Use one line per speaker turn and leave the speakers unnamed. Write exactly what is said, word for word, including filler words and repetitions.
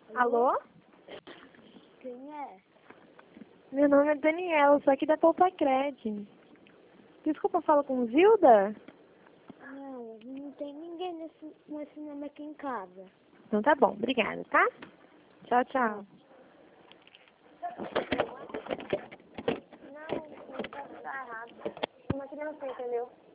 Alô?
Quem é?
Meu nome é Daniela, sou aqui da Polpacred. Desculpa, falo com Zilda?
Não, não tem ninguém nesse, nesse nome aqui em casa.
Então tá bom, obrigada, tá? Tchau, tchau.
Não, não pode estar errado. Uma criança, entendeu?